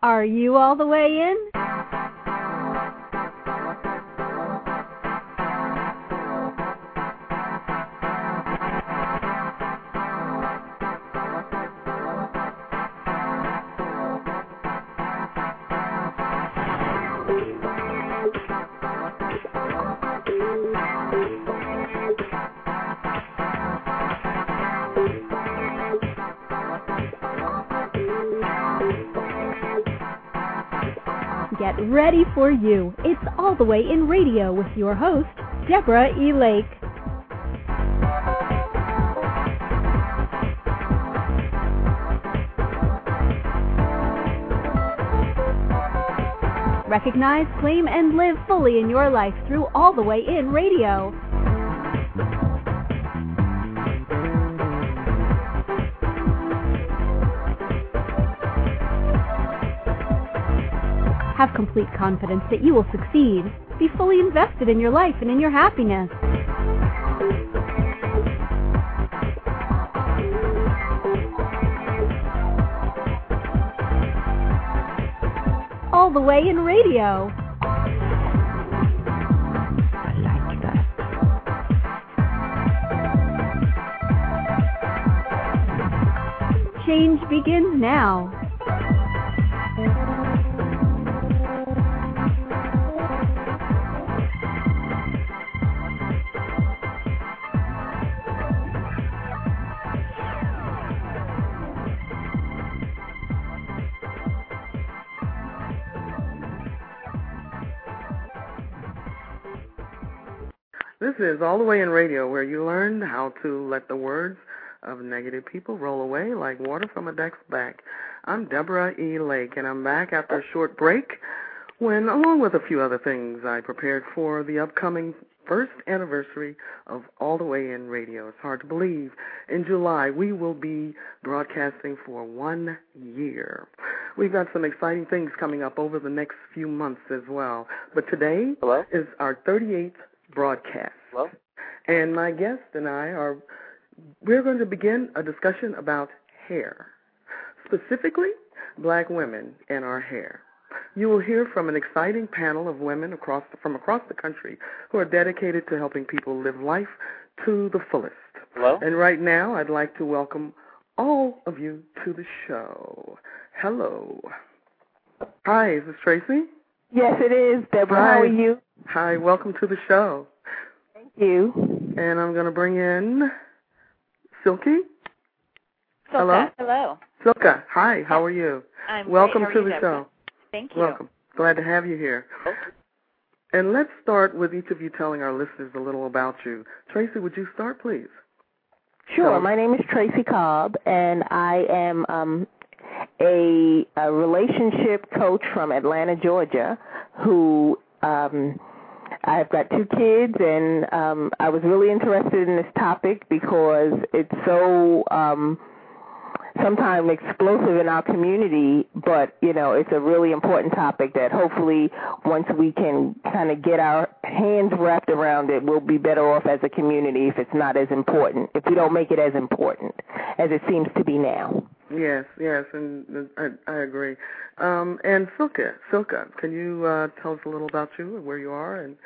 Are you all the way in? Get ready for you. It's All the Way in Radio with your host, Deborah E. Lake. Recognize, claim, and live fully in your life through All the Way in Radio. Have complete confidence that you will succeed. Be fully invested in your life and in your happiness. All the Way in Radio. I like that. Change begins now. This is All the Way in Radio, where you learn how to let the words of negative people roll away like water from a duck's back. I'm Deborah E. Lake, and I'm back after a short break when, along with a few other things, I prepared for the upcoming first anniversary of All the Way in Radio. It's hard to believe. In July, we will be broadcasting for 1 year. We've got some exciting things coming up over the next few months as well. But today is our 38th broadcast. Hello? And my guest and we're going to begin a discussion about hair, specifically black women and our hair. You will hear from an exciting panel of women from across the country who are dedicated to helping people live life to the fullest. Hello? And right now, I'd like to welcome all of you to the show. Hello. Hi, is this Tracy? Yes, it is, Deborah. Hi. How are you? Hi, welcome to the show. Thank you. And I'm going to bring in Silky. Silka. Hello. Silka, hi, how are you? I'm welcome great. How to are the you, show. Thank you. Welcome. Glad to have you here. And let's start with each of you telling our listeners a little about you. Tracy, would you start, please? Sure. My name is Tracy Cobb, and I am a relationship coach from Atlanta, Georgia, who I've got 2 kids, and I was really interested in this topic because it's so sometimes explosive in our community, but, you know, it's a really important topic that hopefully once we can kind of get our hands wrapped around it, we'll be better off as a community if it's not as important, if we don't make it as important as it seems to be now. Yes, and I agree. And Silka, can you tell us a little about you and where you are? And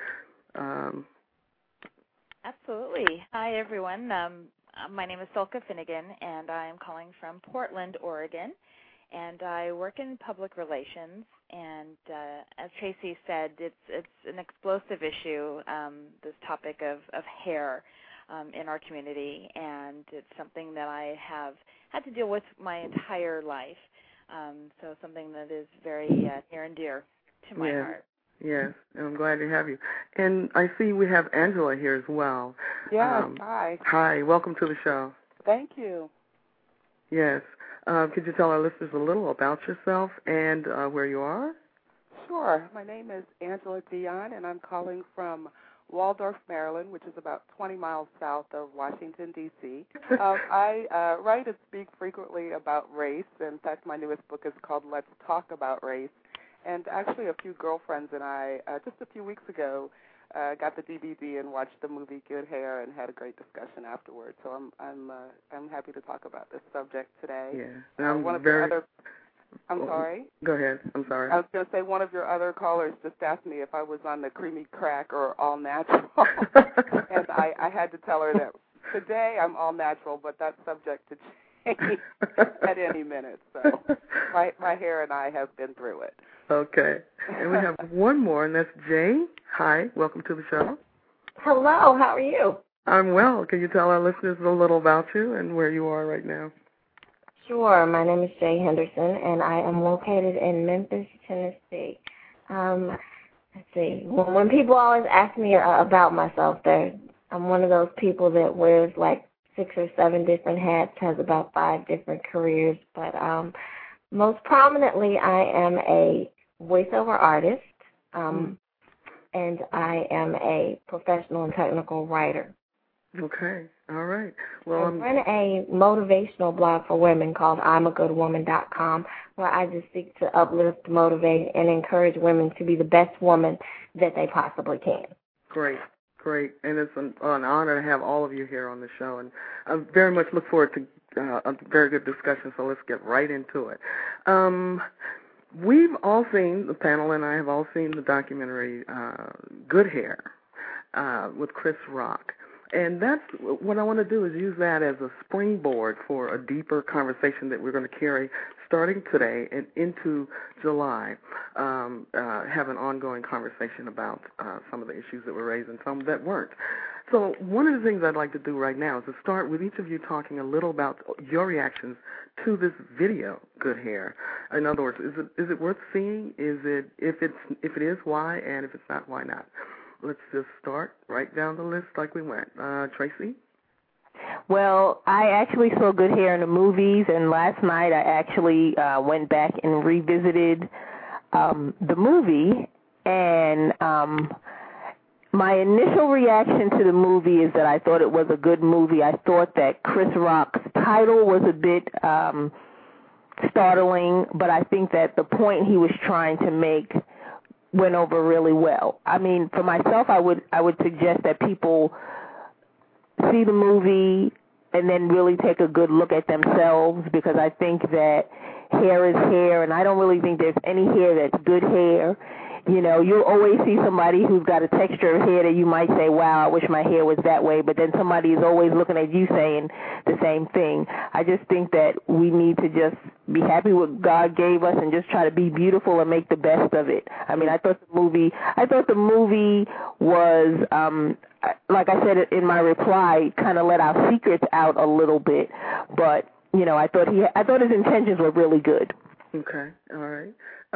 Absolutely. Hi, everyone. My name is Silka Finnegan, and I'm calling from Portland, Oregon, and I work in public relations. And as Tracy said, it's an explosive issue, this topic of hair in our community, and it's something that I have had to deal with my entire life. So something that is very near and dear to my heart. Yes, I'm glad to have you. And I see we have Angela here as well. Yes, hi. Hi, welcome to the show. Thank you. Yes. Could you tell our listeners a little about yourself and where you are? Sure. My name is Angela Dion, and I'm calling from Waldorf, Maryland, which is about 20 miles south of Washington, D.C. I write and speak frequently about race. In fact, my newest book is called Let's Talk About Race. And actually, a few girlfriends and I, just a few weeks ago, got the DVD and watched the movie Good Hair and had a great discussion afterwards. So I'm happy to talk about this subject today. Yeah, I'm sorry? Go ahead. I'm sorry. I was going to say one of your other callers just asked me if I was on the creamy crack or all natural. And I had to tell her that today I'm all natural, but that's subject to change at any minute. So my hair and I have been through it. Okay. And we have one more, and that's Jay. Hi. Welcome to the show. Hello. How are you? I'm well. Can you tell our listeners a little about you and where you are right now? Sure. My name is Jay Henderson, and I am located in Memphis, Tennessee. Let's see. When people always ask me about myself, I'm one of those people that wears like 6 or 7 different hats, has about 5 different careers. But most prominently, I am a voiceover artist, and I am a professional and technical writer. Okay. All right. Well, I run a motivational blog for women called I'mAGoodWoman.com, where I just seek to uplift, motivate, and encourage women to be the best woman that they possibly can. Great. And it's an honor to have all of you here on the show, and I very much look forward to a very good discussion, so let's get right into it. We've all seen, the panel and I have all seen the documentary Good Hair with Chris Rock. And that's what I want to do, is use that as a springboard for a deeper conversation that we're going to carry starting today and into July, have an ongoing conversation about some of the issues that were raised and some that weren't. So one of the things I'd like to do right now is to start with each of you talking a little about your reactions to this video, Good Hair. In other words, is it worth seeing? If it is, why? And if it's not, why not? Let's just start right down the list like we went. Tracy? Well, I actually saw Good Hair in the movies, and last night I actually went back and revisited the movie, and my initial reaction to the movie is that I thought it was a good movie. I thought that Chris Rock's title was a bit startling, but I think that the point he was trying to make went over really well. I mean, for myself, I would suggest that people see the movie and then really take a good look at themselves, because I think that hair is hair, and I don't really think there's any hair that's good hair. You know, you'll always see somebody who's got a texture of hair that you might say, wow, I wish my hair was that way, but then somebody is always looking at you saying the same thing. I just think that we need to just be happy with what God gave us and just try to be beautiful and make the best of it. I mean, I thought the movie was, like I said in my reply, kind of let our secrets out a little bit, but, you know, I thought his intentions were really good. Okay, all right.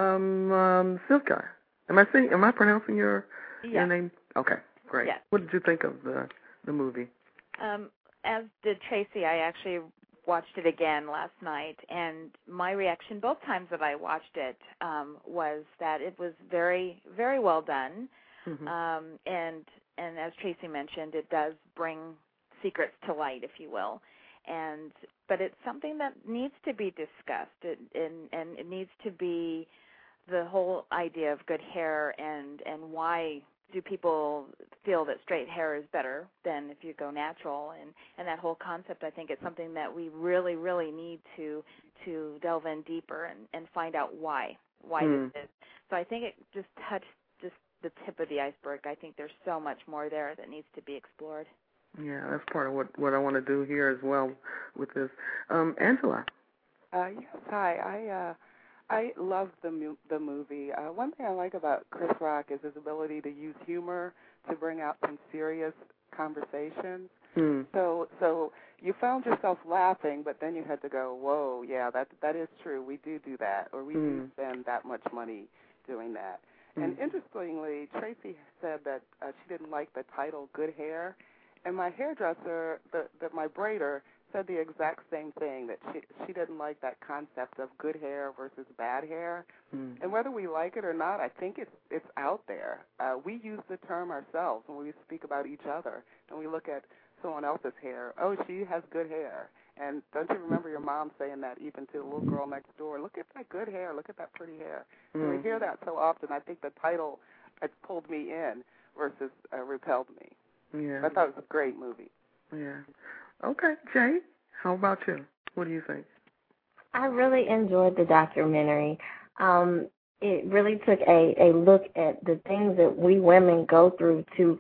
Silka, am I pronouncing your name? Okay, great. Yes. What did you think of the movie? As did Tracy, I actually watched it again last night, and my reaction both times that I watched it was that it was very, very well done. Mm-hmm. And as Tracy mentioned, it does bring secrets to light, if you will. But it's something that needs to be discussed, and it needs to be the whole idea of good hair and why do people feel that straight hair is better than if you go natural, and that whole concept. I think it's something that we really, really need to delve in deeper and find out why this is. So I think it just touched just the tip of the iceberg. I think there's so much more there that needs to be explored. Yeah, that's part of what I want to do here as well with this. Angela? Yes, hi. I love the movie. One thing I like about Chris Rock is his ability to use humor to bring out some serious conversations. So you found yourself laughing, but then you had to go, whoa, yeah, that is true. We do that, or we do spend that much money doing that. And interestingly, Tracy said that she didn't like the title Good Hair. And my hairdresser, my braider, said the exact same thing, that she didn't like that concept of good hair versus bad hair. And whether we like it or not, I think it's out there. We use the term ourselves when we speak about each other, and we look at someone else's hair. Oh, she has good hair. And don't you remember your mom saying that even to the little girl next door? Look at that good hair. Look at that pretty hair. And we hear that so often. I think the title has pulled me in versus repelled me. Yeah. I thought it was a great movie. Yeah. Okay, Jay, how about you? What do you think? I really enjoyed the documentary. It really took a look at the things that we women go through to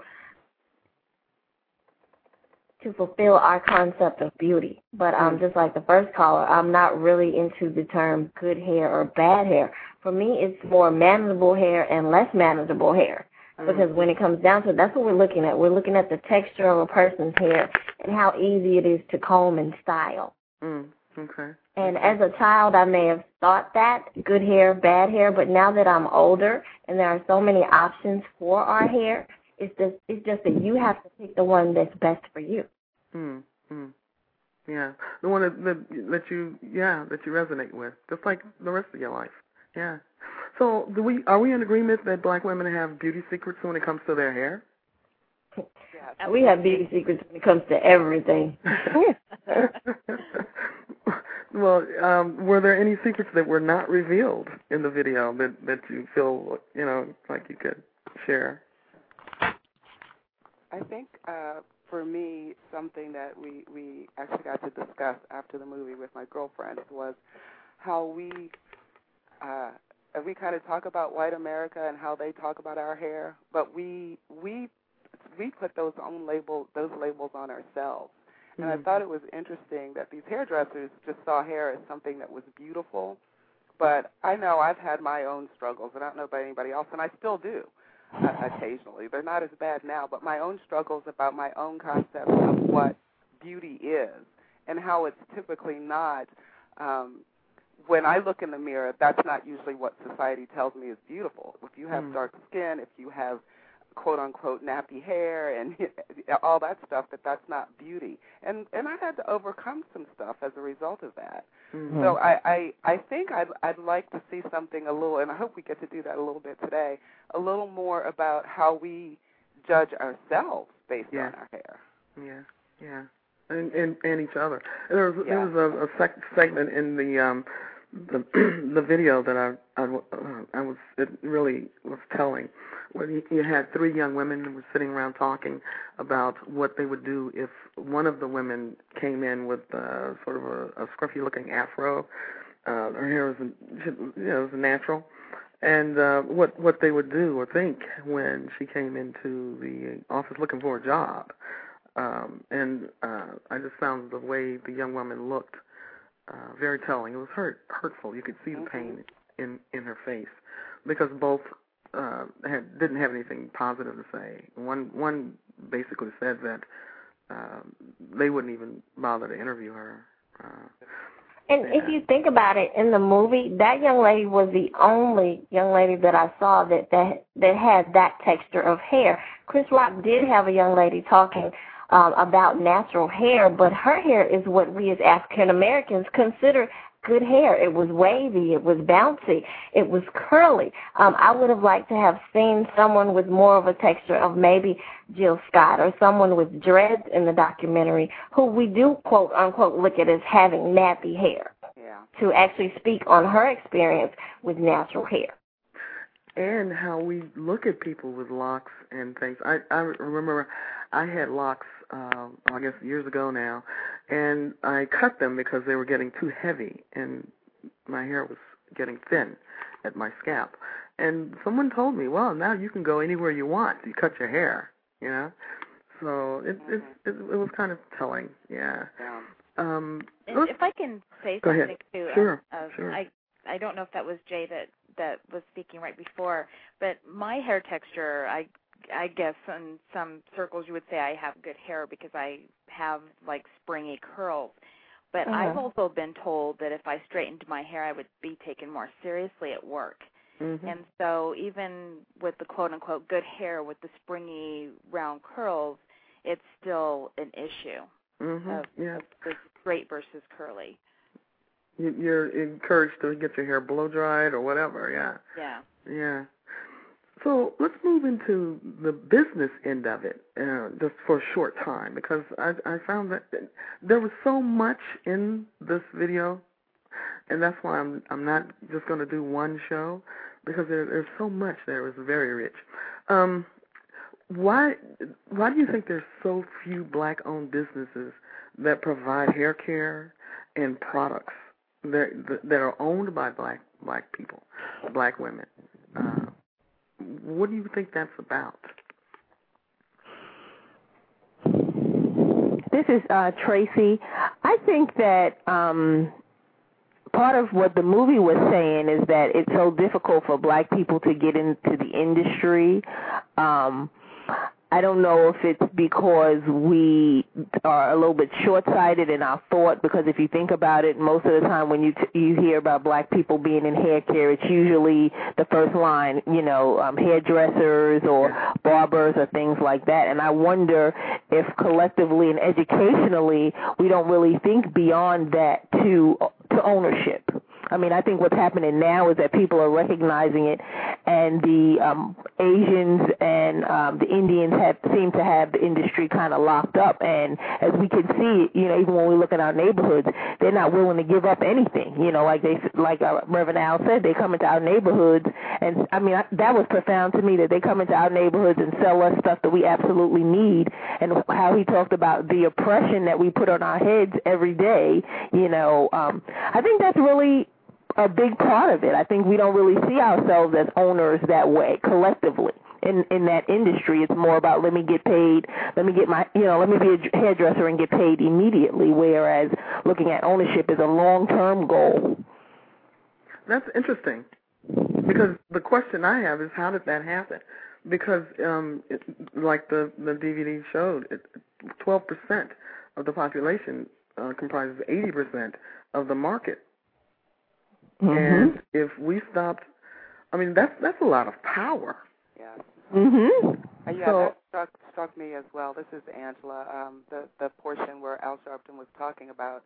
fulfill our concept of beauty. But just like the first caller, I'm not really into the term good hair or bad hair. For me, it's more manageable hair and less manageable hair. Because when it comes down to it, that's what we're looking at. We're looking at the texture of a person's hair and how easy it is to comb and style. Okay. And as a child, I may have thought that, good hair, bad hair, but now that I'm older and there are so many options for our hair, it's just that you have to pick the one that's best for you. Yeah, the one that you resonate with, just like the rest of your life. Yeah. So are we in agreement that black women have beauty secrets when it comes to their hair? Yeah, we have beauty secrets when it comes to everything. Well, were there any secrets that were not revealed in the video that you feel like you could share? I think for me, something that we actually got to discuss after the movie with my girlfriends was how we kind of talk about white America and how they talk about our hair, but we put those labels on ourselves. And I thought it was interesting that these hairdressers just saw hair as something that was beautiful. But I know I've had my own struggles, and I don't know about anybody else, and I still do occasionally. They're not as bad now, but my own struggles about my own concept of what beauty is and how it's typically not. When I look in the mirror, that's not usually what society tells me is beautiful. If you have dark skin, if you have quote-unquote nappy hair and all that stuff, that's not beauty. And I had to overcome some stuff as a result of that. So I think I'd like to see something a little, and I hope we get to do that a little bit today, a little more about how we judge ourselves based on our hair. Yeah. And each other. There was a segment in the video that it really was telling, when you had three young women who were sitting around talking about what they would do if one of the women came in with sort of a scruffy-looking afro. Her hair was natural, and what they would do or think when she came into the office looking for a job. And I just found the way the young woman looked very telling. It was hurtful. You could see the pain in her face because both didn't have anything positive to say. One basically said that they wouldn't even bother to interview her. And if you think about it, in the movie, that young lady was the only young lady that I saw that had that texture of hair. Chris Rock did have a young lady talking about natural hair, but her hair is what we as African Americans consider good hair. It was wavy, it was bouncy, it was curly. I would have liked to have seen someone with more of a texture of maybe Jill Scott or someone with dreads in the documentary who we do quote unquote look at as having nappy hair, to actually speak on her experience with natural hair. And how we look at people with locks and things. I remember I had locks, I guess years ago now, and I cut them because they were getting too heavy, and my hair was getting thin at my scalp. And someone told me, well, now you can go anywhere you want. You cut your hair, So it was kind of telling, if I can say something too. Sure. I don't know if that was Jay that was speaking right before, but my hair texture, I guess in some circles you would say I have good hair because I have like springy curls. But I've also been told that if I straightened my hair, I would be taken more seriously at work. And so even with the quote-unquote good hair with the springy round curls, it's still an issue of the straight versus curly. You're encouraged to get your hair blow-dried or whatever, Yeah. So let's move into the business end of it just for a short time, because I found that there was so much in this video, and that's why I'm not just going to do one show, because there's so much there. It was very rich. Why do you think there's so few black-owned businesses that provide hair care and products that are owned by black people, black women. What do you think that's about? This is Tracy. I think that part of what the movie was saying is that it's so difficult for black people to get into the industry. I don't know if it's because we are a little bit short-sighted in our thought, because if you think about it, most of the time when you hear about black people being in hair care, it's usually the first line, hairdressers or barbers or things like that. And I wonder if collectively and educationally we don't really think beyond that to ownership. I mean, I think what's happening now is that people are recognizing it, and the Asians and the Indians seem to have the industry kind of locked up. And as we can see, even when we look at our neighborhoods, they're not willing to give up anything. Like Reverend Al said, they come into our neighborhoods, and I mean, that was profound to me, that they come into our neighborhoods and sell us stuff that we absolutely need, and how he talked about the oppression that we put on our heads every day. I think that's really a big part of it. I think we don't really see ourselves as owners that way collectively in that industry. It's more about let me get paid, let me be a hairdresser and get paid immediately, whereas looking at ownership is a long-term goal. That's interesting, because the question I have is, how did that happen? Because like the DVD showed, 12% of the population comprises 80% of the market. Mm-hmm. And if we stopped, I mean, that's a lot of power. Yeah. Mm-hmm. That struck me as well. This is Angela. The portion where Al Sharpton was talking about,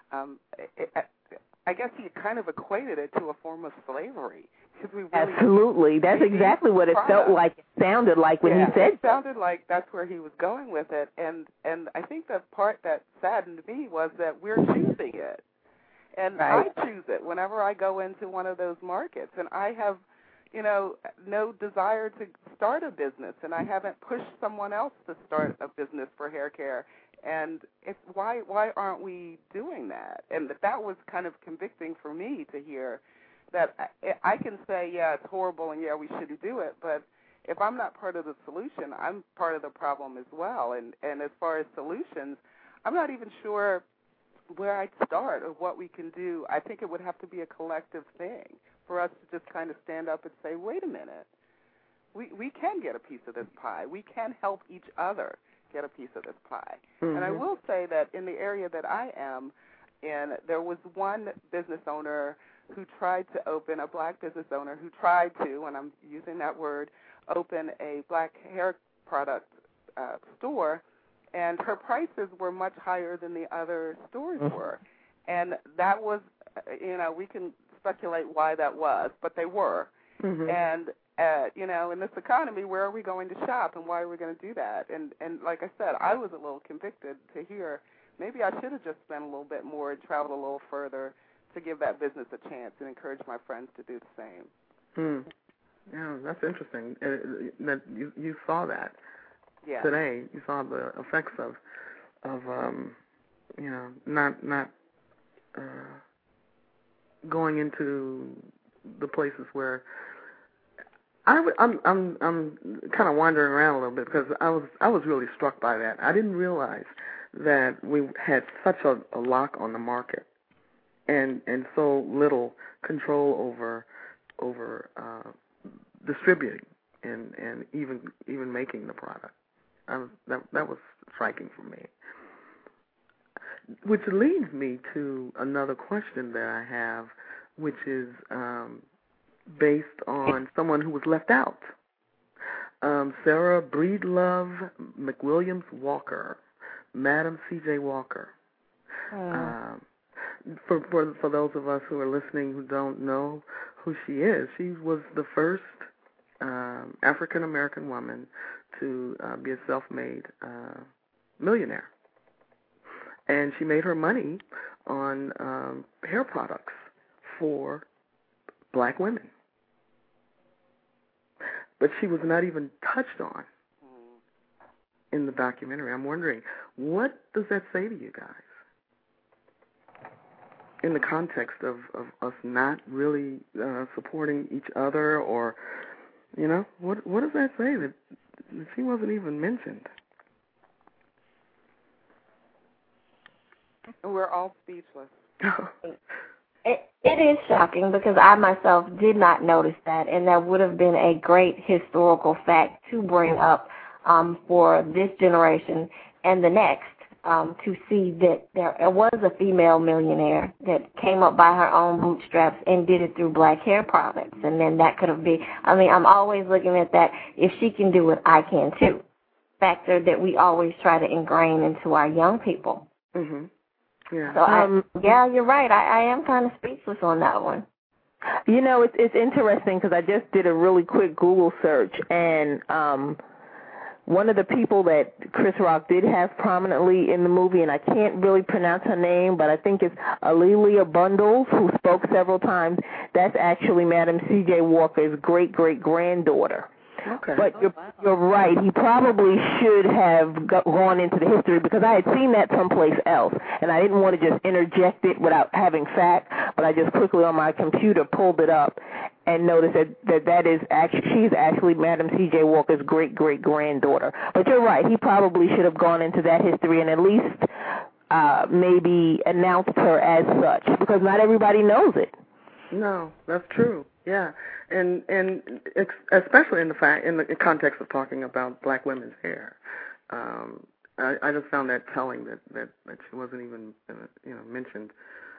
I guess he kind of equated it to a form of slavery. Absolutely. That's exactly what it felt like. It sounded like when he said. It sounded like that's where he was going with it. And I think the part that saddened me was that we're choosing it. And right. I choose it whenever I go into one of those markets. And I have, no desire to start a business. And I haven't pushed someone else to start a business for hair care. And why aren't we doing that? And that was kind of convicting for me to hear that I can say, yeah, it's horrible and, yeah, we shouldn't do it. But if I'm not part of the solution, I'm part of the problem as well. And as far as solutions, I'm not even sure where I'd start or what we can do. I think it would have to be a collective thing for us to just kind of stand up and say, wait a minute, we can get a piece of this pie. We can help each other get a piece of this pie. Mm-hmm. And I will say that in the area that I am in, there was one business owner who tried to open, a black business owner who tried to, and I'm using that word, open a black hair product store, and her prices were much higher than the other stores were. And that was, we can speculate why that was, but they were. Mm-hmm. And, in this economy, where are we going to shop and why are we going to do that? And like I said, I was a little convicted to hear maybe I should have just spent a little bit more and traveled a little further to give that business a chance and encourage my friends to do the same. Yeah, that's interesting. That you saw that. Yeah. Today, you saw the effects of not going into the places where I'm kind of wandering around a little bit, because I was really struck by that. I didn't realize that we had such a lock on the market and so little control over distributing and even making the product. That was striking for me. Which leads me to another question that I have, which is based on someone who was left out. Sarah Breedlove McWilliams Walker, Madam C.J. Walker. For those of us who are listening who don't know who she is, she was the first African American woman to be a self-made millionaire, and she made her money on hair products for black women. But she was not even touched on in the documentary. I'm wondering, what does that say to you guys? in the context of us not really supporting each other, or, you know, what does that say that she wasn't even mentioned? We're all speechless. It is shocking because I myself did not notice that, and that would have been a great historical fact to bring up for this generation and the next to see that there was a female millionaire that came up by her own bootstraps and did it through black hair products. And then that could have been, I mean, I'm always looking at that. If she can do it, I can too. Factor that we always try to ingrain into our young people. Mm-hmm. Yeah. So, yeah, you're right. I am kind of speechless on that one. You know, it's interesting because I just did a really quick Google search, and one of the people that Chris Rock did have prominently in the movie, and I can't really pronounce her name, but I think it's A'Lelia Bundles, who spoke several times. That's actually Madam C.J. Walker's great-great-granddaughter. Okay. But you're right. He probably should have gone into the history because I had seen that someplace else, and I didn't want to just interject it without having fact. But I just quickly on my computer pulled it up and noticed that is actually she's actually Madam C.J. Walker's great-great-granddaughter. But you're right. He probably should have gone into that history and at least maybe announced her as such because not everybody knows it. No, that's true. Yeah, and especially in the context of talking about black women's hair, I just found that telling that she wasn't even mentioned.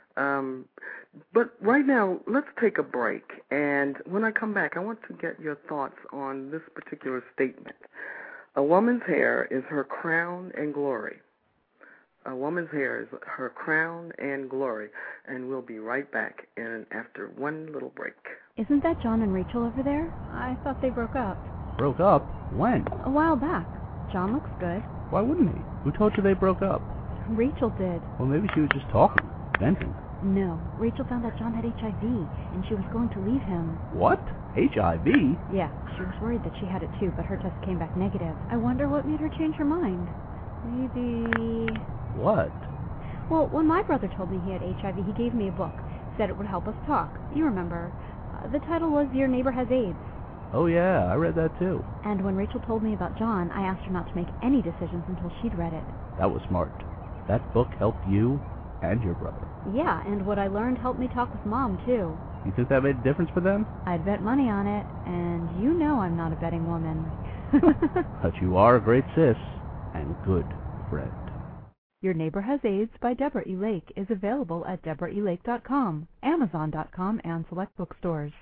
But right now, let's take a break, and when I come back, I want to get your thoughts on this particular statement. A woman's hair is her crown and glory. A woman's hair is her crown and glory. And we'll be right back after one little break. Isn't that John and Rachel over there? I thought they broke up. Broke up? When? A while back. John looks good. Why wouldn't he? Who told you they broke up? Rachel did. Well, maybe she was just talking, venting. No. Rachel found out John had HIV, and she was going to leave him. What? HIV? Yeah. She was worried that she had it too, but her test came back negative. I wonder what made her change her mind. Maybe... What? Well, when my brother told me he had HIV, he gave me a book. Said it would help us talk. You remember. The title was Your Neighbor Has AIDS. Oh, yeah, I read that too. And when Rachel told me about John, I asked her not to make any decisions until she'd read it. That was smart. That book helped you and your brother. Yeah, and what I learned helped me talk with Mom, too. You think that made a difference for them? I'd bet money on it, and you know I'm not a betting woman. But you are a great sis and good friend. Your Neighbor Has AIDS by Deborah E. Lake is available at deborahilake.com, Amazon.com, and select bookstores.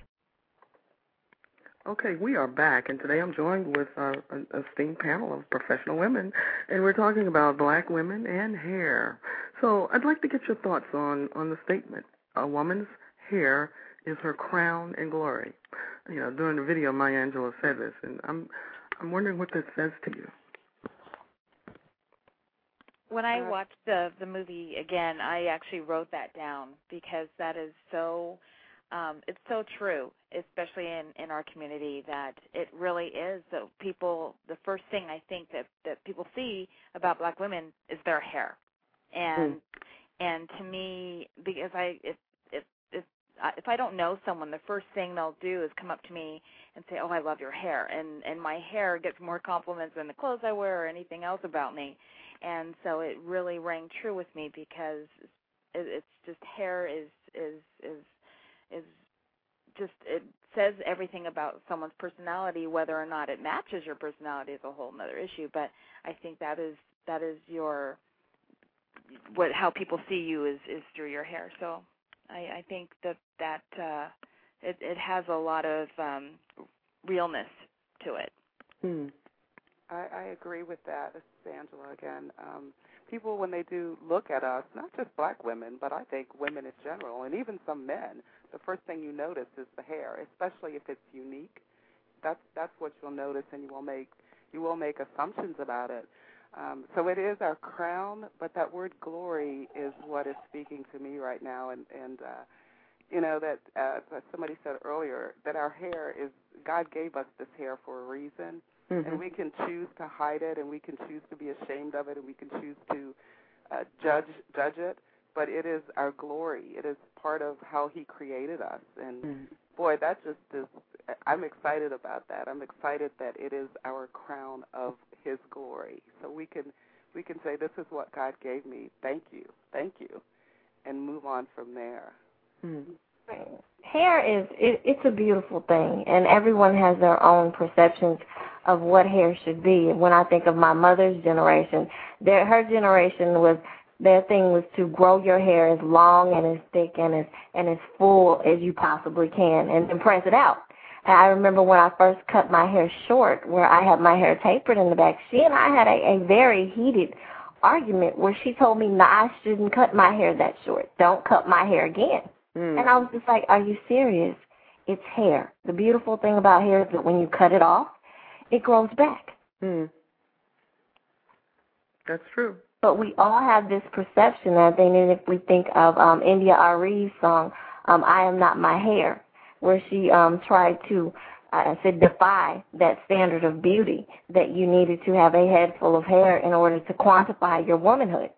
Okay, we are back, and today I'm joined with an esteemed panel of professional women, and we're talking about black women and hair. So I'd like to get your thoughts on the statement, a woman's hair is her crown and glory. You know, during the video, Maya Angelou said this, and I'm wondering what that says to you. When I watched the movie again, I actually wrote that down because that is so, it's so true, especially in our community, that it really is. The first thing I think that people see about black women is their hair, and to me, because if I don't know someone, the first thing they'll do is come up to me and say, "Oh, I love your hair," and my hair gets more compliments than the clothes I wear or anything else about me. And so it really rang true with me because it's just hair is just, it says everything about someone's personality. Whether or not it matches your personality is a whole other issue. But I think that is how people see you is through your hair. So I think that it has a lot of realness to it. I agree with that. This is Angela again. People, when they do look at us, not just black women, but I think women in general, and even some men, the first thing you notice is the hair, especially if it's unique. That's what you'll notice, and you will make assumptions about it. So it is our crown, but that word glory is what is speaking to me right now, and you know that as somebody said earlier, that our hair is, God gave us this hair for a reason. Mm-hmm. And we can choose to hide it, and we can choose to be ashamed of it, and we can choose to judge it. but it is our glory. It is part of how he created us. And, boy, that just is, I'm excited about that. I'm excited that it is our crown of his glory. So we can say, this is what God gave me. Thank you, and move on from there. Hair it's a beautiful thing, and everyone has their own perceptions of what hair should be. When I think of my mother's generation, her generation their thing was to grow your hair as long and as thick and as full as you possibly can, and then press it out. And I remember when I first cut my hair short, where I had my hair tapered in the back, she and I had a very heated argument where she told me, no, I shouldn't cut my hair that short. Don't cut my hair again. And I was just like, are you serious? It's hair. The beautiful thing about hair is that when you cut it off, it grows back. That's true. But we all have this perception, I think, and if we think of India Arie's song, I Am Not My Hair, where she tried to, defy that standard of beauty, that you needed to have a head full of hair in order to quantify your womanhood.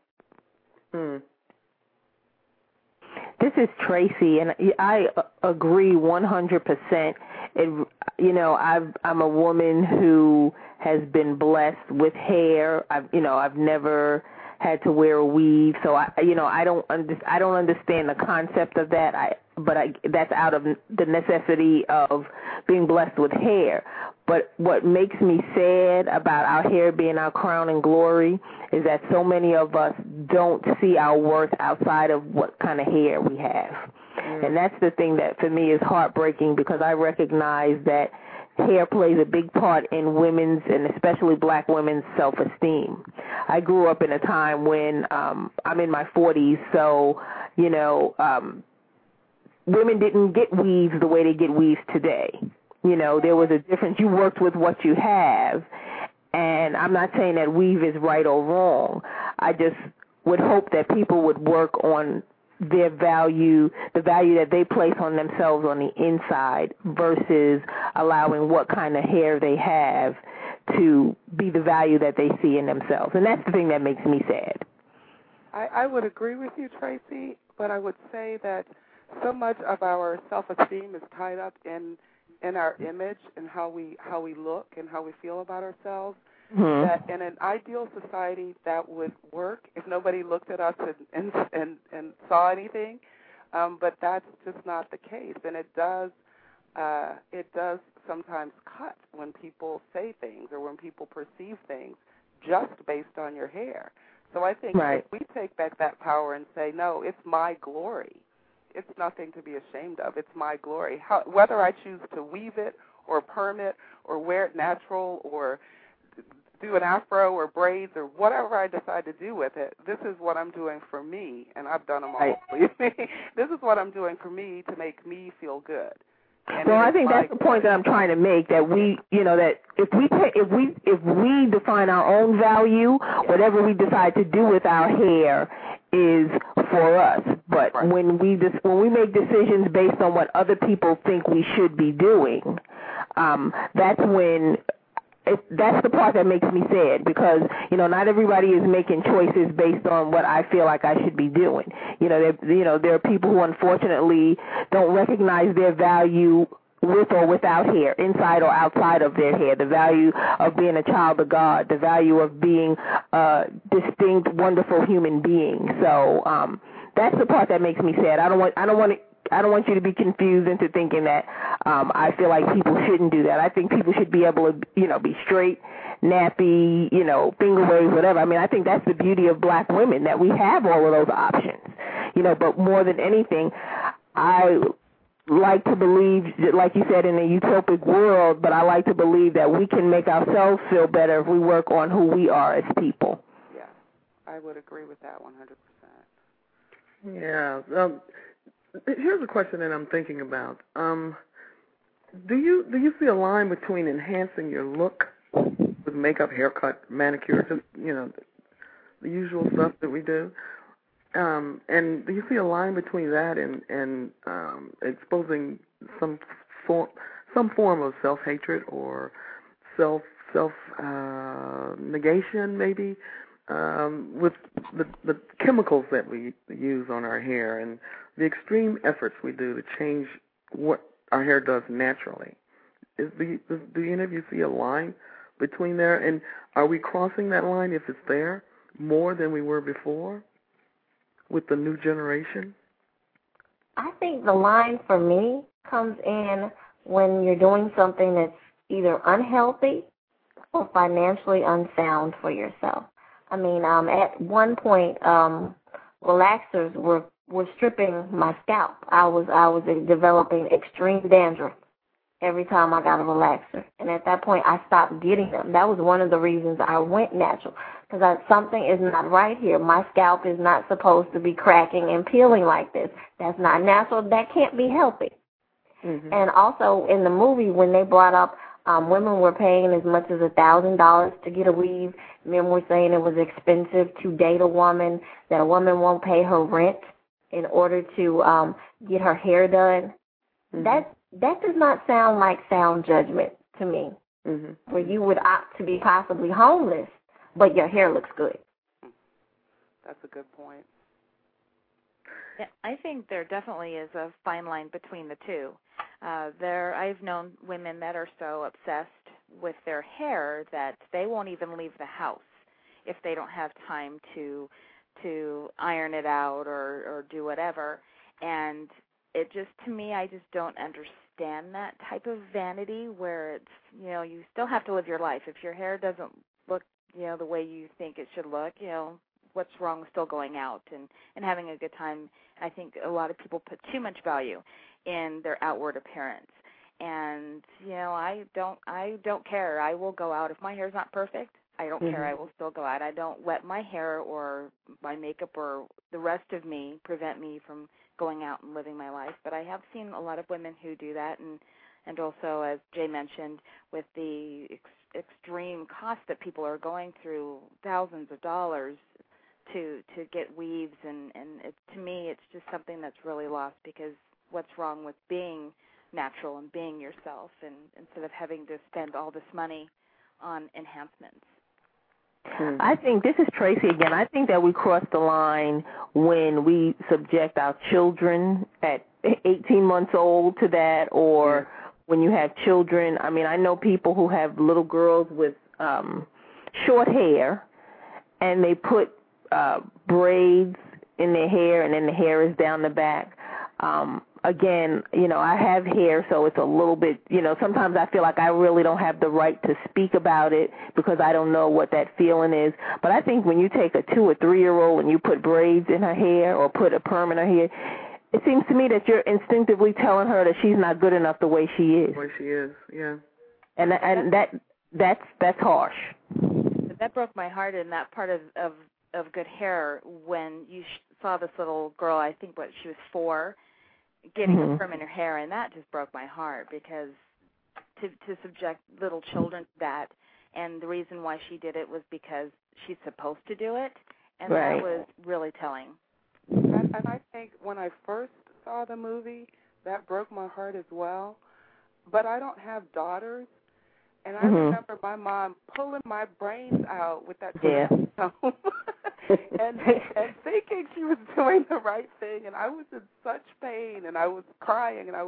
This is Tracy, and I agree 100%. I'm a woman who has been blessed with hair. I've never had to wear a weave, so I don't understand the concept of that. But that's out of the necessity of being blessed with hair. But what makes me sad about our hair being our crown and glory is that so many of us don't see our worth outside of what kind of hair we have. And that's the thing that for me is heartbreaking, because I recognize that hair plays a big part in women's, and especially black women's, self-esteem. I grew up in a time when I'm in my 40s, so, women didn't get weaves the way they get weaves today. There was a difference. You worked with what you have, and I'm not saying that weave is right or wrong. I just would hope that people would work on their value, the value that they place on themselves on the inside, versus allowing what kind of hair they have to be the value that they see in themselves. And that's the thing that makes me sad. I would agree with you, Tracy, but I would say that so much of our self-esteem is tied up in our image and how we look and how we feel about ourselves. That in an ideal society that would work if nobody looked at us and saw anything, but that's just not the case. And it does sometimes cut when people say things or when people perceive things just based on your hair. So I think if we take back that power and say, no, it's my glory. It's nothing to be ashamed of. It's my glory. Whether I choose to weave it or perm it or wear it natural or do an afro or braids or whatever I decide to do with it, this is what I'm doing for me, and I've done them all. Believe me. This is what I'm doing for me to make me feel good. And well, I think that's the point that I'm trying to make, that we, that if we define our own value, whatever we decide to do with our hair is for us. But when we make decisions based on what other people think we should be doing, that's when that's the part that makes me sad, because not everybody is making choices based on what I feel like I should be doing. There are people who unfortunately don't recognize their value with or without hair, inside or outside of their hair, the value of being a child of God, the value of being a distinct, wonderful human being. So that's the part that makes me sad. I don't want you to be confused into thinking that I feel like people shouldn't do that. I think people should be able to, be straight, nappy, finger waves, whatever. I mean, I think that's the beauty of black women, that we have all of those options. But more than anything, I like to believe, like you said, in a utopic world, but I like to believe that we can make ourselves feel better if we work on who we are as people. Yeah, I would agree with that 100%. Yeah. Here's a question that I'm thinking about. Do you see a line between enhancing your look with makeup, haircut, manicure, just the usual stuff that we do, and do you see a line between that and exposing some form of self-hatred or self negation, maybe? with the chemicals that we use on our hair and the extreme efforts we do to change what our hair does naturally. Do any of you see a line between there? And are we crossing that line, if it's there, more than we were before with the new generation? I think the line for me comes in when you're doing something that's either unhealthy or financially unsound for yourself. I mean, at one point, relaxers were stripping my scalp. I was developing extreme dandruff every time I got a relaxer. And at that point, I stopped getting them. That was one of the reasons I went natural, because something is not right here. My scalp is not supposed to be cracking and peeling like this. That's not natural. That can't be healthy. Mm-hmm. And also in the movie, when they brought up women were paying as much as $1,000 to get a weave, men were saying it was expensive to date a woman, that a woman won't pay her rent in order to get her hair done. Mm-hmm. That does not sound like sound judgment to me, mm-hmm. where you would opt to be possibly homeless, but your hair looks good. That's a good point. Yeah, I think there definitely is a fine line between the two. I've known women that are so obsessed with their hair that they won't even leave the house if they don't have time to iron it out or do whatever. And it just, to me, I just don't understand that type of vanity where it's, you still have to live your life. If your hair doesn't look, the way you think it should look, what's wrong with still going out and having a good time? I think a lot of people put too much value in their outward appearance. And, I don't care. I will go out. If my hair's not perfect, I don't care. I will still go out. I don't let my hair or my makeup or the rest of me prevent me from going out and living my life. But I have seen a lot of women who do that, and also, as Jay mentioned, with the extreme cost that people are going through, thousands of dollars to get weaves, and to me it's just something that's really lost, because what's wrong with being natural and being yourself, and instead of having to spend all this money on enhancements? I think, this is Tracy again, I think that we cross the line when we subject our children at 18 months old to that, or when you have children. I mean, I know people who have little girls with short hair, and they put braids in their hair, and then the hair is down the back. Again, I have hair, so it's a little bit, sometimes I feel like I really don't have the right to speak about it because I don't know what that feeling is. But I think when you take a 2 or 3-year-old and you put braids in her hair or put a perm in her hair, it seems to me that you're instinctively telling her that she's not good enough the way she is. The way she is, yeah. And that's harsh. That broke my heart in that part of good hair when you saw this little girl, I think she was 4, getting a perm in her hair, and that just broke my heart, because to subject little children to that, and the reason why she did it was because she's supposed to do it, and that was really telling. And I think when I first saw the movie, that broke my heart as well, but I don't have daughters, and I remember my mom pulling my brains out with that comb. and thinking she was doing the right thing, and I was in such pain, and I was crying, and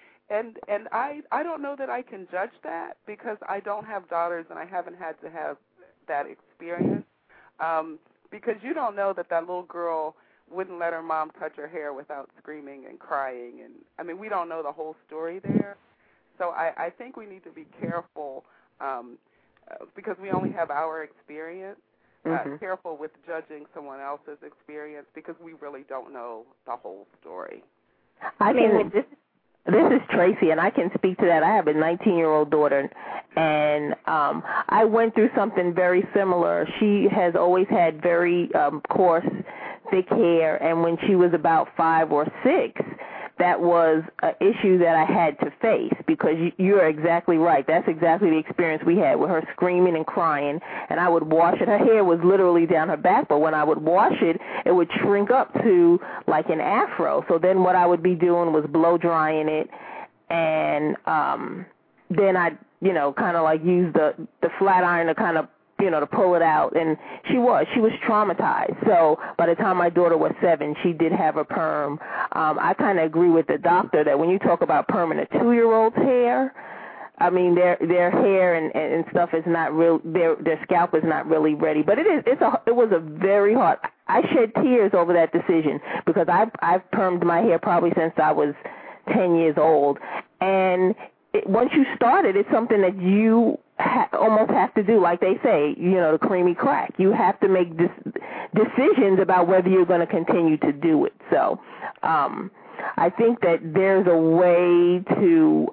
I don't know that I can judge that, because I don't have daughters, and I haven't had to have that experience, because you don't know that little girl wouldn't let her mom touch her hair without screaming and crying, and I mean, we don't know the whole story there. So I think we need to be careful, because we only have our experience, careful with judging someone else's experience, because we really don't know the whole story. This is Tracy, and I can speak to that. I have a 19-year-old daughter, and I went through something very similar. She has always had very coarse, thick hair, and when she was about 5 or 6, that was an issue that I had to face, because you're exactly right. That's exactly the experience we had with her screaming and crying, and I would wash it. Her hair was literally down her back, but when I would wash it, it would shrink up to like an afro. So then what I would be doing was blow drying it, and then I'd, kind of like use the flat iron to kind of to pull it out, and she was traumatized. So by the time my daughter was 7, she did have a perm. I kind of agree with the doctor that when you talk about perm in a 2-year-old's hair, I mean their hair and stuff is not real. Their scalp is not really ready. But it was a very hard. I shed tears over that decision because I've permed my hair probably since I was 10 years old, and once you start it, it's something that you almost have to do, like they say, the creamy crack. You have to make decisions about whether you're going to continue to do it. So I think that there's a way to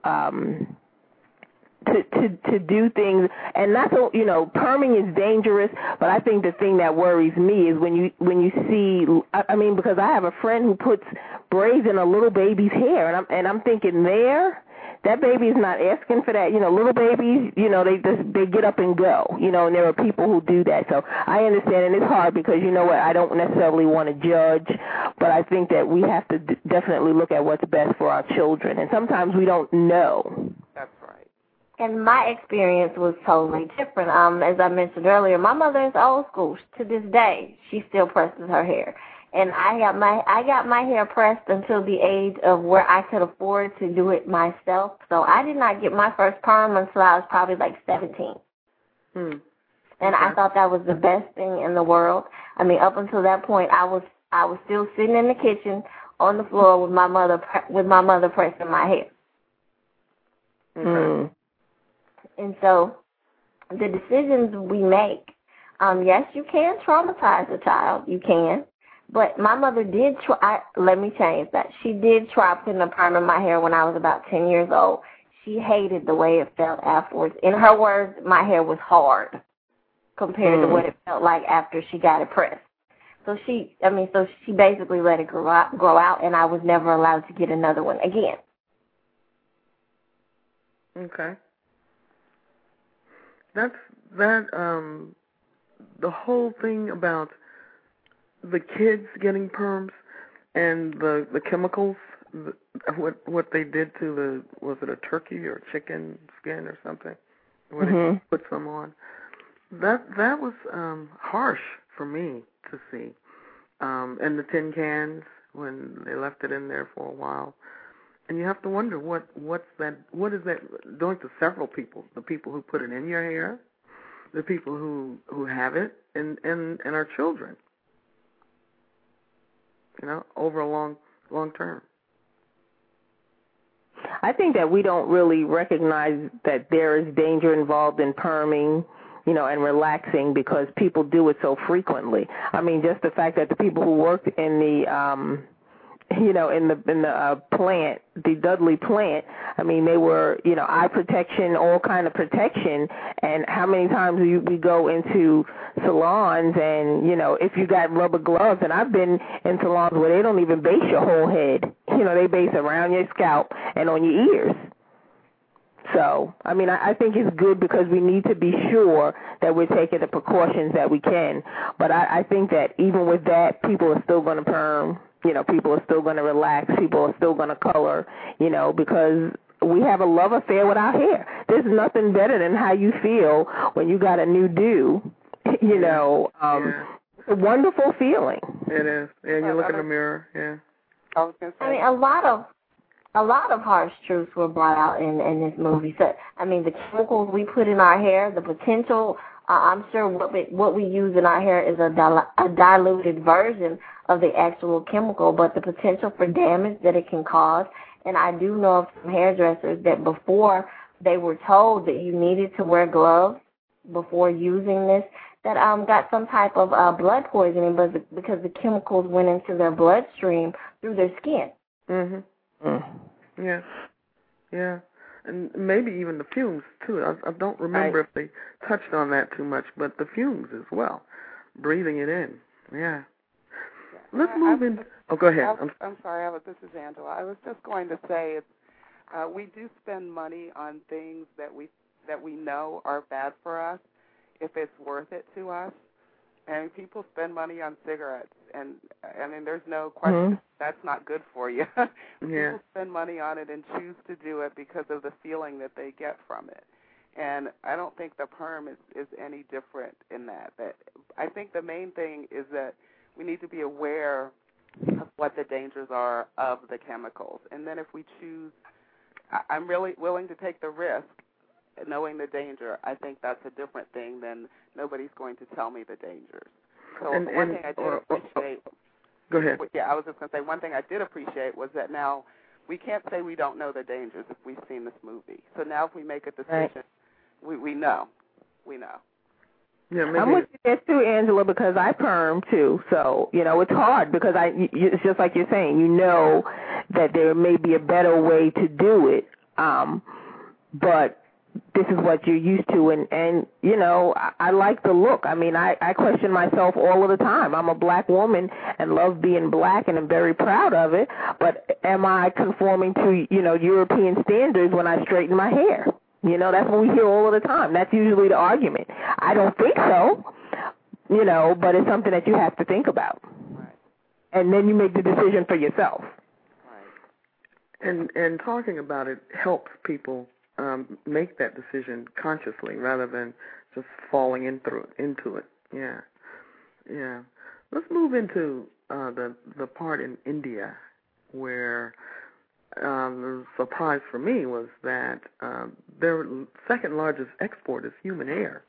do things, and not so, perming is dangerous, but I think the thing that worries me is when you see, I mean, because I have a friend who puts braids in a little baby's hair, and I'm thinking that baby is not asking for that. Little babies, they get up and go, and there are people who do that. So I understand, and it's hard because, I don't necessarily want to judge, but I think that we have to definitely look at what's best for our children, and sometimes we don't know. That's right. And my experience was totally different. As I mentioned earlier, my mother is old school. To this day, she still presses her hair. And I got my hair pressed until the age of where I could afford to do it myself. So I did not get my first perm until I was probably like 17. And I thought that was the best thing in the world. I mean, up until that point, I was still sitting in the kitchen on the floor with my mother pressing my hair. And so the decisions we make, yes, you can traumatize a child. You can. But my mother did try, let me change that. She did try putting a perm in my hair when I was about 10 years old. She hated the way it felt afterwards. In her words, my hair was hard compared to what it felt like after she got it pressed. So she basically let it grow out, and I was never allowed to get another one again. Okay. The whole thing about the kids getting perms and the chemicals, what they did to was it a turkey or a chicken skin or something? Where they put some on. That was harsh for me to see. And the tin cans when they left it in there for a while. And you have to wonder what is that doing to several people? The people who put it in your hair, the people who have it, and our children. Over a long term. I think that we don't really recognize that there is danger involved in perming, and relaxing because people do it so frequently. I mean, just the fact that the people who worked in the in the plant, the Dudley plant, I mean, they were, eye protection, all kind of protection. And how many times we go into salons and, if you got rubber gloves, and I've been in salons where they don't even base your whole head. They base around your scalp and on your ears. So, I mean, I think it's good because we need to be sure that we're taking the precautions that we can. But I think that even with that, people are still going to perm. People are still going to relax. People are still going to color, because we have a love affair with our hair. There's nothing better than how you feel when you got a new do, It's a wonderful feeling. It is. And you look in the mirror, I mean, a lot of harsh truths were brought out in this movie. So, I mean, the chemicals we put in our hair, the potential, I'm sure what we use in our hair is a diluted version of the actual chemical, but the potential for damage that it can cause. And I do know of some hairdressers that before they were told that you needed to wear gloves before using this, that got some type of blood poisoning because the chemicals went into their bloodstream through their skin. Yeah. And maybe even the fumes, too. I don't remember if they touched on that too much, but the fumes as well, breathing it in. Yeah. Let's move in. Go ahead. I'm sorry, this is Angela. I was just going to say we do spend money on things that we know are bad for us if it's worth it to us. And people spend money on cigarettes, and I mean, there's no question that's not good for you. People spend money on it and choose to do it because of the feeling that they get from it. And I don't think the perm is any different in that. I think the main thing is that we need to be aware of what the dangers are of the chemicals. And then if we choose, I'm really willing to take the risk, knowing the danger. I think that's a different thing than nobody's going to tell me the dangers. So one thing I did appreciate. Go ahead. Yeah, I was just going to say one thing I did appreciate was that now we can't say we don't know the dangers if we've seen this movie. So now if we make a decision, we know. We know. Yeah, maybe. I'm with you there too, Angela, because I perm too. So, it's hard because it's just like you're saying, that there may be a better way to do it, but this is what you're used to, and I like the look. I mean, I question myself all of the time. I'm a black woman and love being black, and I'm very proud of it, but am I conforming to, European standards when I straighten my hair? That's what we hear all of the time. That's usually the argument. I don't think so, but it's something that you have to think about. Right. And then you make the decision for yourself. Right. And talking about it helps people make that decision consciously rather than just falling into it. Yeah. Yeah. Let's move into the part in India where the surprise for me was that their second largest export is human hair.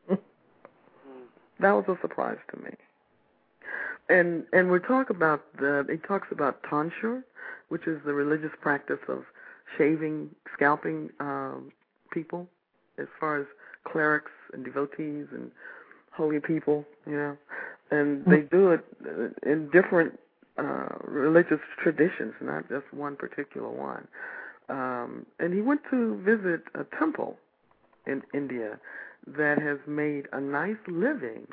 That was a surprise to me. And we talk about he talks about tonsure, which is the religious practice of scalping people, as far as clerics and devotees and holy people, and they do it in different religious traditions, not just one particular one. And he went to visit a temple in India that has made a nice living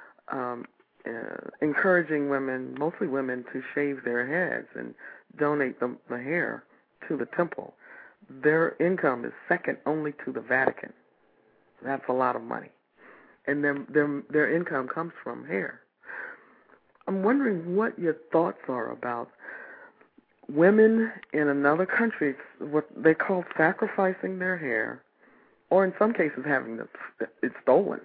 encouraging women, mostly women, to shave their heads and donate the hair to the temple. Their income is second only to the Vatican. That's a lot of money. And their income comes from hair. I'm wondering what your thoughts are about women in another country, what they call sacrificing their hair, or in some cases having it stolen.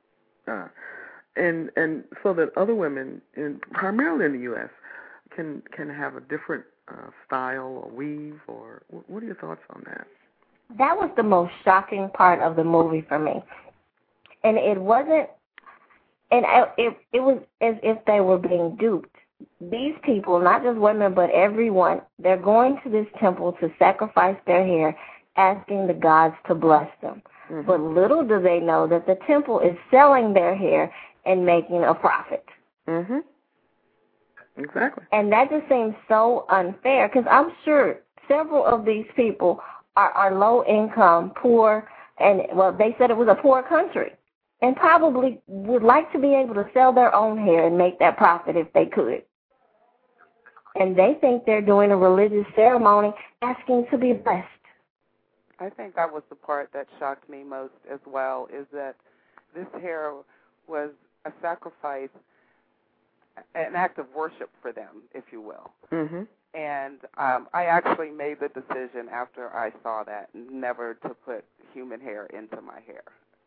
And so that other women, primarily in the U.S., can have a different style or weave, or what are your thoughts on that? That was the most shocking part of the movie for me. And it wasn't, and it was as if they were being duped. These people, not just women, but everyone, they're going to this temple to sacrifice their hair, asking the gods to bless them. Mm-hmm. But little do they know that the temple is selling their hair and making a profit. Mm-hmm. Exactly. And that just seems so unfair, because I'm sure several of these people are low income, poor, and, well, they said it was a poor country, and probably would like to be able to sell their own hair and make that profit if they could. And they think they're doing a religious ceremony asking to be blessed. I think that was the part that shocked me most as well, is that this hair was a sacrifice, an act of worship for them, if you will. Mm-hmm. And I actually made the decision after I saw that never to put human hair into my hair.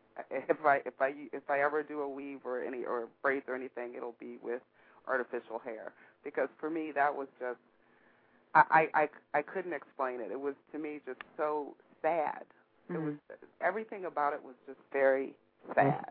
If I ever do a weave or braids or anything, it'll be with artificial hair, because for me that was just I couldn't explain it. It was, to me, just so sad. Mm-hmm. It was, everything about it was just very sad.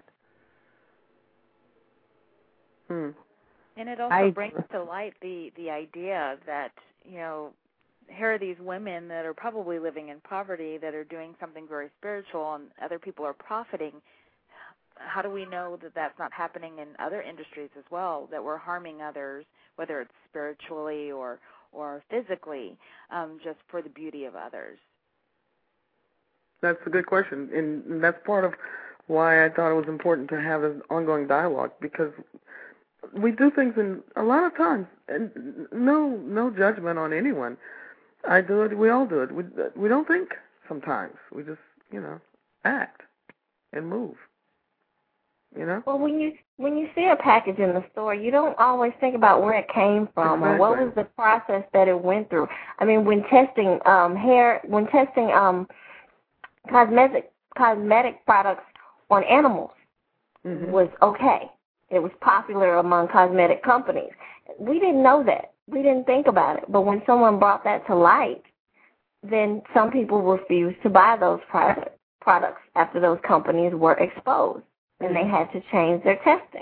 Hmm. And it also brings to light the idea that, here are these women that are probably living in poverty that are doing something very spiritual, and other people are profiting. How do we know that that's not happening in other industries as well, that we're harming others, whether it's spiritually or physically, just for the beauty of others? That's a good question, and that's part of why I thought it was important to have an ongoing dialogue, because we do things in a lot of times, and no judgment on anyone. I do it. We all do it. We don't think sometimes. We just act and move. Well, when you see a package in the store, you don't always think about where it came from. Exactly. Or what was the process that it went through. I mean, when testing cosmetic products on animals was okay. It was popular among cosmetic companies. We didn't know that. We didn't think about it. But when someone brought that to light, then some people refused to buy those products after those companies were exposed, and they had to change their testing.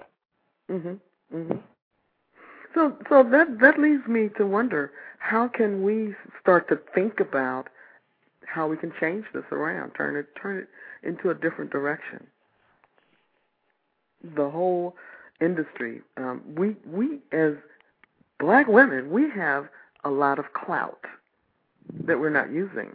So that leads me to wonder, how can we start to think about how we can change this around, turn it into a different direction? The whole industry, we as black women, we have a lot of clout that we're not using.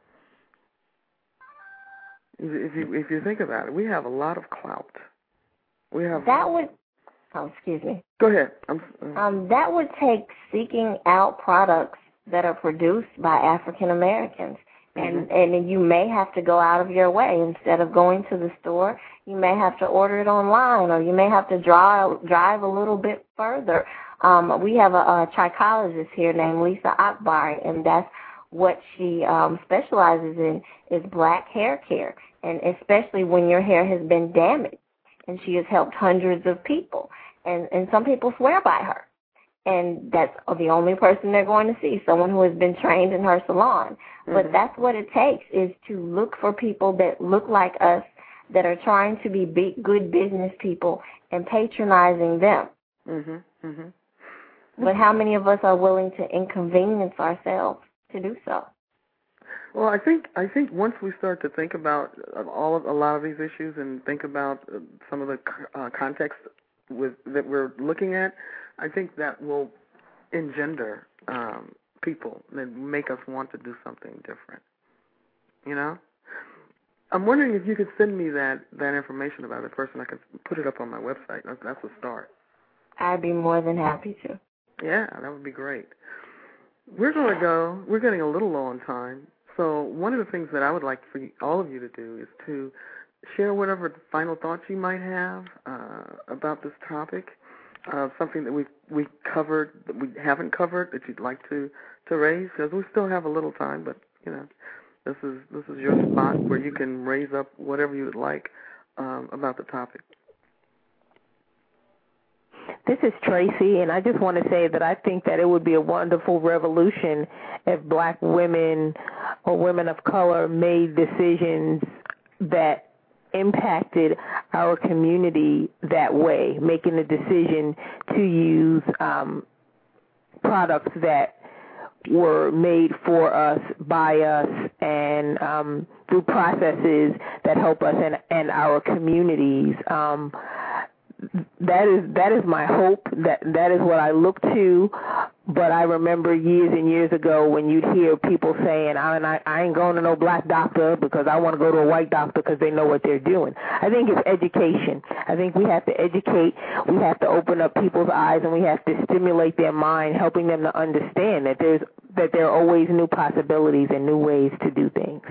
If you think about it, we have a lot of clout. We have excuse me. Go ahead. That would take seeking out products that are produced by African Americans. And you may have to go out of your way. Instead of going to the store, you may have to order it online, or you may have to drive a little bit further. We have a trichologist here named Lisa Akbari, and that's what she specializes in, is black hair care, and especially when your hair has been damaged. And she has helped hundreds of people, and some people swear by her. And that's the only person they're going to see, someone who has been trained in her salon. But that's what it takes, is to look for people that look like us, that are trying to be good business people, and patronizing them. But how many of us are willing to inconvenience ourselves to do so? Well, I think once we start to think about a lot of these issues and think about some of the context that we're looking at, I think that will engender people and make us want to do something different. You know? I'm wondering if you could send me that information about the person. I could put it up on my website. That's a start. I'd be more than happy to. Yeah, that would be great. We're going to go. We're getting a little low on time. So one of the things that I would like for all of you to do is to share whatever final thoughts you might have about this topic, something that we covered that we haven't covered that you'd like to raise, because we still have a little time. But this is your spot where you can raise up whatever you would like about the topic. This is Tracy, and I just want to say that I think that it would be a wonderful revolution if black women or women of color made decisions that impacted our community that way, making the decision to use products that were made for us, by us, and through processes that help us and our communities. That is my hope. That is what I look to. But I remember years and years ago when you'd hear people saying, I ain't going to no black doctor because I want to go to a white doctor because they know what they're doing. I think it's education. I think we have to educate. We have to open up people's eyes, and we have to stimulate their mind, helping them to understand that there are always new possibilities and new ways to do things.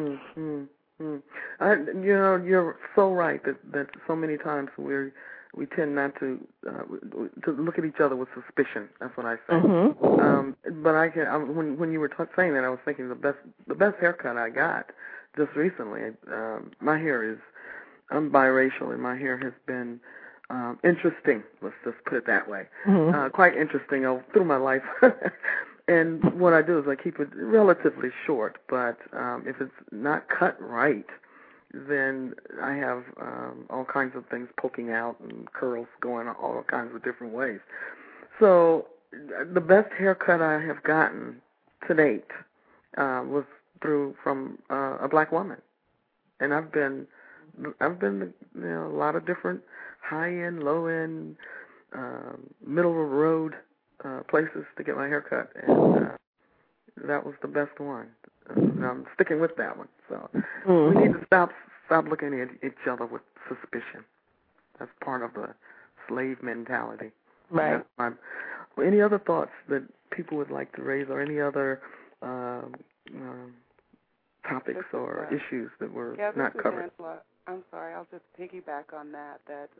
You're so right that so many times we tend not to look at each other with suspicion. That's what I say. But when you were saying that, I was thinking the best haircut I got just recently. My hair is, I'm biracial, and my hair has been interesting. Let's just put it that way. Quite interesting through my life. And what I do is I keep it relatively short. But if it's not cut right, then I have all kinds of things poking out and curls going all kinds of different ways. So the best haircut I have gotten to date was from a black woman, and I've been a lot of different high-end, low-end, middle of the road places to get my haircut, and that was the best one. And I'm sticking with that one. So we need to stop looking at each other with suspicion. That's part of the slave mentality. Right. Any other thoughts that people would like to raise, or any other topics or issues that were not covered? Angela. I'm sorry, I'll just piggyback on that.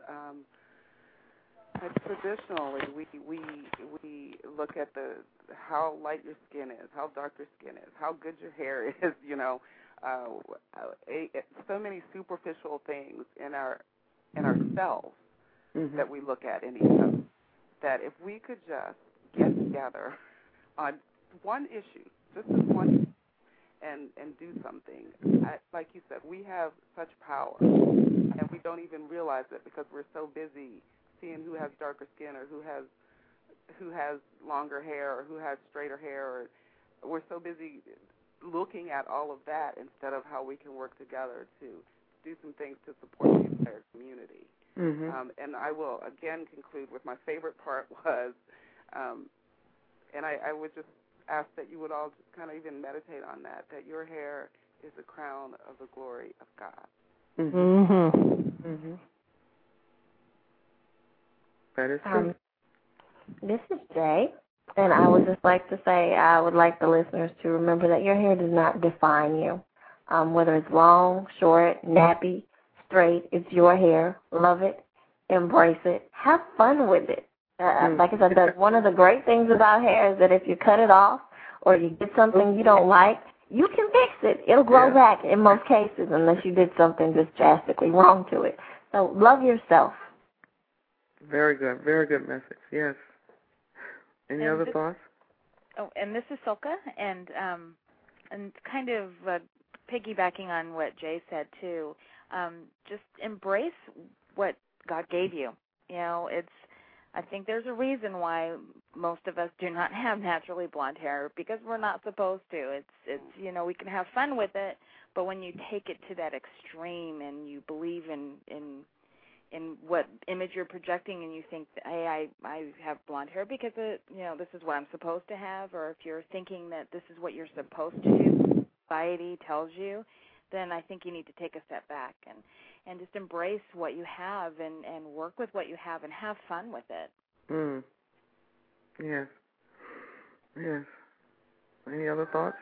Traditionally, we look at how light your skin is, how dark your skin is, how good your hair is, so many superficial things in ourselves that we look at in each other. That if we could just get together on one issue, just this one issue, and do something. Like you said, we have such power, and we don't even realize it because we're so busy seeing who has darker skin or who has longer hair or who has straighter hair. Or we're so busy looking at all of that instead of how we can work together to do some things to support the entire community. And I will again conclude with my favorite part was, and I would just ask that you would all just kind of even meditate on that your hair is the crown of the glory of God. That is true. This is Jay, and I would just like to say I would like the listeners to remember that your hair does not define you. Whether it's long, short, nappy, straight, it's your hair. Love it. Embrace it. Have fun with it. Like I said, one of the great things about hair is that if you cut it off or you get something you don't like, you can fix it. It'll grow back in most cases unless you did something just drastically wrong to it. So love yourself. Very good. Very good message. Yes. Any other thoughts? Oh, and this is Silka, and kind of piggybacking on what Jay said too. Just embrace what God gave you. You know, I think there's a reason why most of us do not have naturally blonde hair because we're not supposed to. It's we can have fun with it, but when you take it to that extreme and you believe in what image you're projecting and you think, hey, I have blonde hair because this is what I'm supposed to have, or if you're thinking that this is what you're supposed to do, society tells you, then I think you need to take a step back and just embrace what you have and work with what you have and have fun with it. Yes. Yes. Any other thoughts?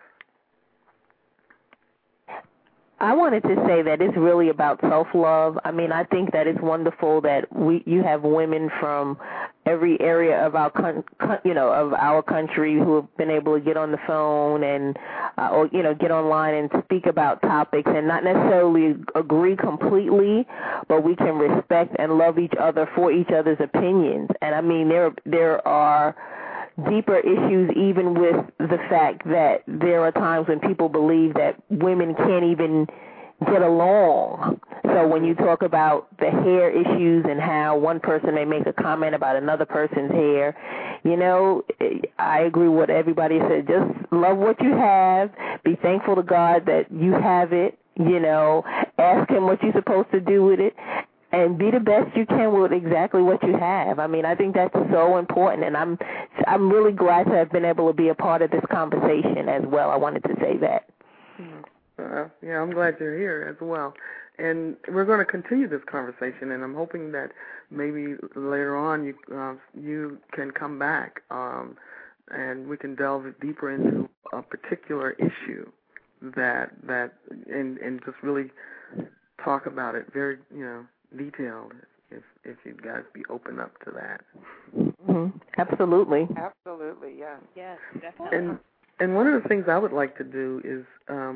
I wanted to say that it's really about self-love. I mean, I think that it's wonderful that you have women from every area of our of our country who have been able to get on the phone and or get online and speak about topics and not necessarily agree completely, but we can respect and love each other for each other's opinions. And I mean, there are deeper issues even with the fact that there are times when people believe that women can't even get along. So when you talk about the hair issues and how one person may make a comment about another person's hair, I agree with what everybody said. Just love what you have. Be thankful to God that you have it. Ask Him what you're supposed to do with it. And be the best you can with exactly what you have. I mean, I think that's so important, and I'm really glad to have been able to be a part of this conversation as well. I wanted to say that. Yeah, I'm glad you're here as well. And we're going to continue this conversation, and I'm hoping that maybe later on you can come back and we can delve deeper into a particular issue that and just really talk about it very, detailed, if you guys be open up to that. Absolutely. Absolutely, yeah. Yes, definitely. And one of the things I would like to do is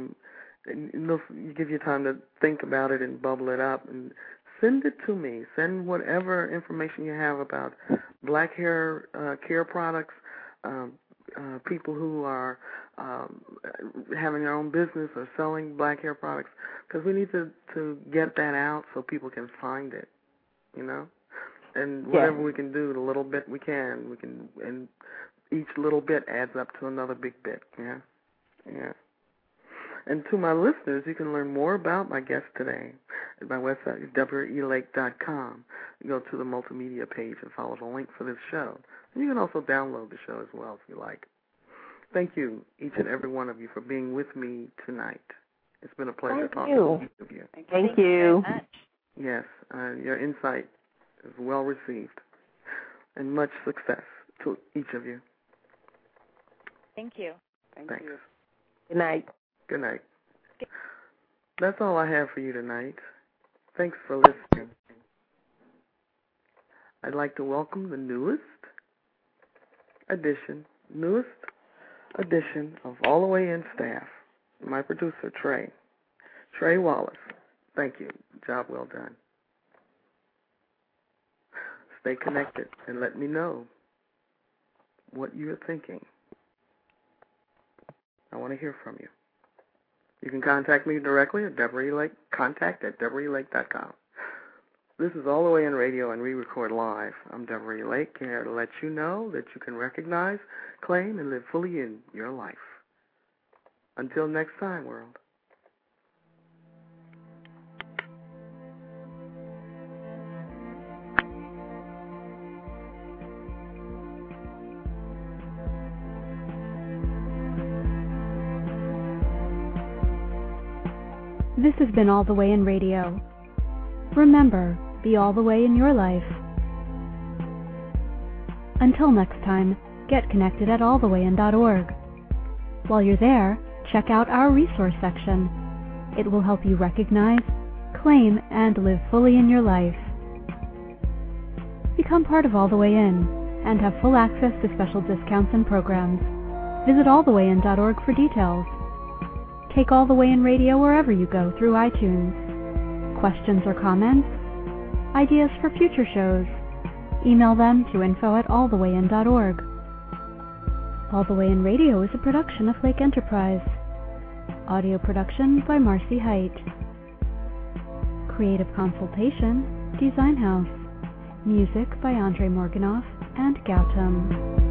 give you time to think about it and bubble it up and send it to me. Send whatever information you have about black hair care products, people who are having their own business or selling black hair products, because we need to get that out so people can find it, and whatever we can do, the little bit we can, and each little bit adds up to another big bit. Yeah. And to my listeners, you can learn more about my guest today at my website, DeborahELake.com. You go to the multimedia page and follow the link for this show. And you can also download the show as well if you like. Thank you, each and every one of you, for being with me tonight. It's been a pleasure talking to each of you. Thank you. Very much. Yes, your insight is well received. And much success to each of you. Thank you. Thank Thanks. you. Good night. Good night. That's all I have for you tonight. Thanks for listening. I'd like to welcome the newest edition of All the Way In staff, my producer, Trey. Trey Wallace, thank you. Job well done. Stay connected and let me know what you're thinking. I want to hear from you. You can contact me directly at Deborah E. Lake, contact@DeborahELake.com. This is All the Way in Radio, and we record live. I'm Deborah E. Lake, here to let you know that you can recognize, claim, and live fully in your life. Until next time, world. This has been All the Way in Radio. Remember, be all the way in your life. Until next time, get connected at allthewayin.org. While you're there, check out our resource section. It will help you recognize, claim, and live fully in your life. Become part of All the Way In and have full access to special discounts and programs. Visit allthewayin.org for details. Take All the Way in Radio wherever you go through iTunes. Questions or comments? Ideas for future shows? Email them to info@allthewayin.org. All the Way in Radio is a production of Lake Enterprise. Audio production by Marcy Height. Creative consultation, Design House. Music by Andre Morganoff and Gautam.